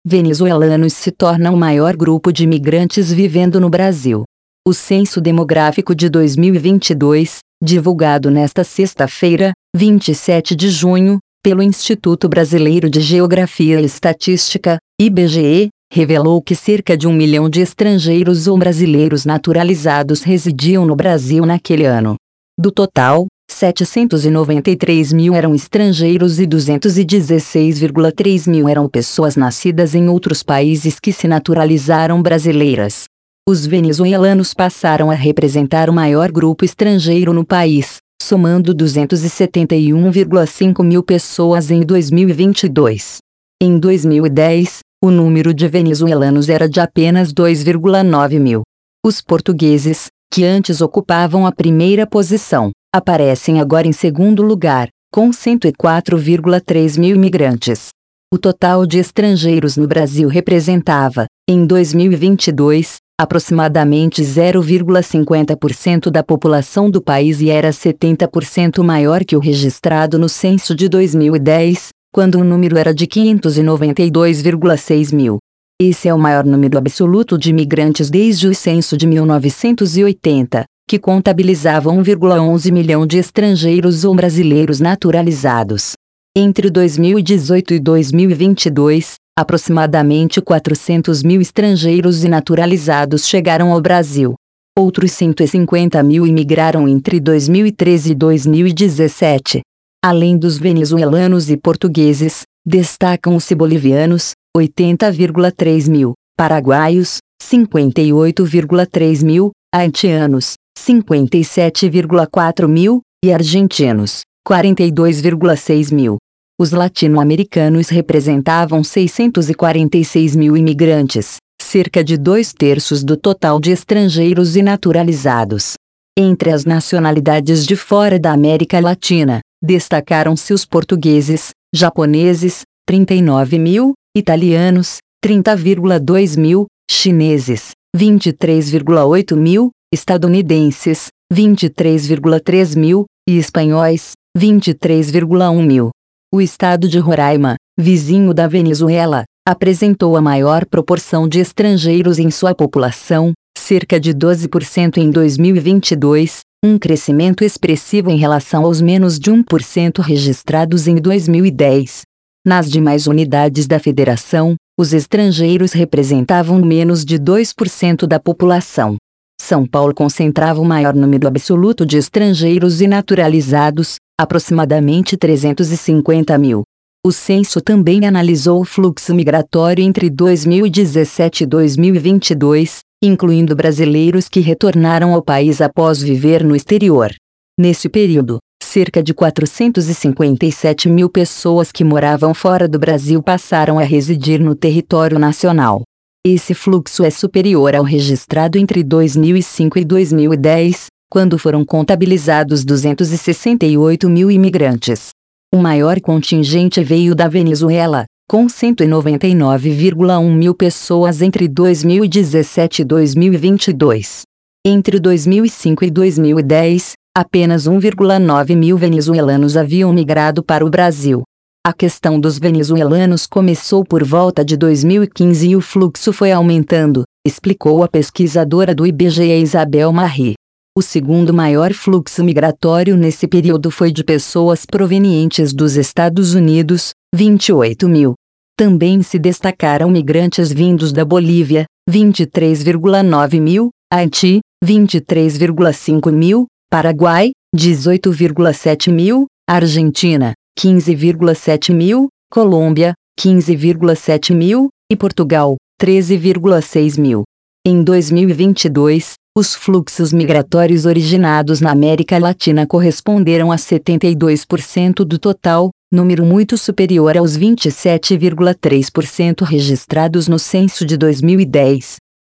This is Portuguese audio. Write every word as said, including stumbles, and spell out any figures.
venezuelanos se tornam o maior grupo de imigrantes vivendo no Brasil. O Censo Demográfico de dois mil e vinte e dois, divulgado nesta sexta-feira, vinte e sete de junho, pelo Instituto Brasileiro de Geografia e Estatística, I B G E, revelou que cerca de um milhão de estrangeiros ou brasileiros naturalizados residiam no Brasil naquele ano. Do total, setecentos e noventa e três mil eram estrangeiros e duzentos e dezesseis vírgula três mil eram pessoas nascidas em outros países que se naturalizaram brasileiras. Os venezuelanos passaram a representar o maior grupo estrangeiro no país, somando duzentos e setenta e um vírgula cinco mil pessoas em dois mil e vinte e dois. Em dois mil e dez, o número de venezuelanos era de apenas dois vírgula nove mil. Os portugueses, que antes ocupavam a primeira posição, aparecem agora em segundo lugar, com cento e quatro vírgula três mil imigrantes. O total de estrangeiros no Brasil representava, em dois mil e vinte e dois, aproximadamente zero vírgula cinquenta por cento da população do país e era setenta por cento maior que o registrado no censo de dois mil e dez, quando o número era de quinhentos e noventa e dois vírgula seis mil. Esse é o maior número absoluto de imigrantes desde o censo de mil novecentos e oitenta, que contabilizava um vírgula onze milhão de estrangeiros ou brasileiros naturalizados. Entre dois mil e dezoito e dois mil e vinte e dois, aproximadamente quatrocentos mil estrangeiros e naturalizados chegaram ao Brasil. Outros cento e cinquenta mil imigraram entre dois mil e treze e dois mil e dezessete. Além dos venezuelanos e portugueses, destacam-se bolivianos, oitenta vírgula três mil, paraguaios, cinquenta e oito vírgula três mil, haitianos, cinquenta e sete vírgula quatro mil, e argentinos, quarenta e dois vírgula seis mil. Os latino-americanos representavam seiscentos e quarenta e seis mil imigrantes, cerca de dois terços do total de estrangeiros e naturalizados. Entre as nacionalidades de fora da América Latina, destacaram-se os portugueses, japoneses, trinta e nove mil, italianos, trinta vírgula dois mil, chineses, vinte e três vírgula oito mil, estadunidenses, vinte e três vírgula três mil, e espanhóis, vinte e três vírgula um mil. O estado de Roraima, vizinho da Venezuela, apresentou a maior proporção de estrangeiros em sua população, cerca de doze por cento em dois mil e vinte e dois, um crescimento expressivo em relação aos menos de um por cento registrados em dois mil e dez. Nas demais unidades da federação, os estrangeiros representavam menos de dois por cento da população. São Paulo concentrava o maior número absoluto de estrangeiros e naturalizados, aproximadamente trezentos e cinquenta mil. O censo também analisou o fluxo migratório entre dois mil e dezessete e dois mil e vinte e dois, incluindo brasileiros que retornaram ao país após viver no exterior. Nesse período, cerca de quatrocentos e cinquenta e sete mil pessoas que moravam fora do Brasil passaram a residir no território nacional. Esse fluxo é superior ao registrado entre dois mil e cinco e dois mil e dez, quando foram contabilizados duzentos e sessenta e oito mil imigrantes. O maior contingente veio da Venezuela, com cento e noventa e nove vírgula um mil pessoas entre dois mil e dezessete e dois mil e vinte e dois. Entre dois mil e cinco e dois mil e dez, apenas um vírgula nove mil venezuelanos haviam migrado para o Brasil. A questão dos venezuelanos começou por volta de dois mil e quinze e o fluxo foi aumentando, explicou a pesquisadora do I B G E Isabel Marri. O segundo maior fluxo migratório nesse período foi de pessoas provenientes dos Estados Unidos, vinte e oito mil. Também se destacaram migrantes vindos da Bolívia, vinte e três vírgula nove mil, Haiti, vinte e três vírgula cinco mil, Paraguai, dezoito vírgula sete mil, Argentina, quinze vírgula sete mil, Colômbia, quinze vírgula sete mil, e Portugal, treze vírgula seis mil. Em dois mil e vinte e dois, os fluxos migratórios originados na América Latina corresponderam a setenta e dois por cento do total, número muito superior aos vinte e sete vírgula três por cento registrados no censo de dois mil e dez.